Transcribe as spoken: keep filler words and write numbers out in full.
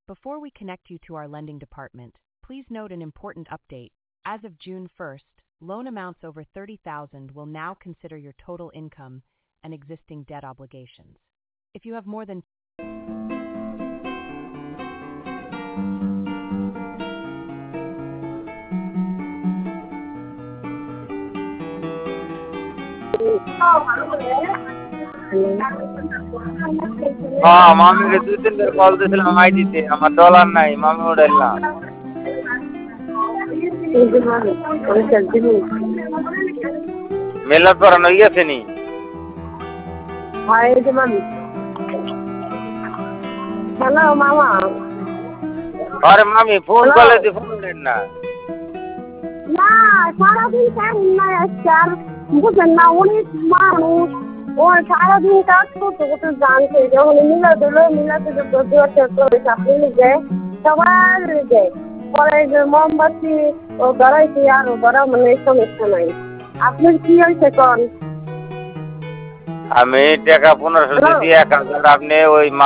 Before we connect you to our lending department, please note an important update. As of June first, loan amounts over thirty thousand will now consider your total income and existing debt obligations. If you have more than হ্যাঁ মামিকে দুই তিনবার call দিয়েছিলাম আইডিতে আমার dollar নাই মামি উঠাইল না মেলার পড়ানো গেছে নি হ্যালো মামা আরে মামি ফোন করলে তুই ফোন উঠেন না না সারাদিন কাজ নাই আজকে আর বুঝেন না অনেক মানুষ ও সারাদিন কাজ করতে করতে জানছে যখন মিলা দিল মিলাতে আপনি যায় সবার যায় পরে যে মোমবাতি ও ধরাইছি আর ধরা মানে সমস্যা নাই আপনার কি হয়েছে কন আমি টাকা পনেরোশো দিয়ে এক হাজার আপনি ওই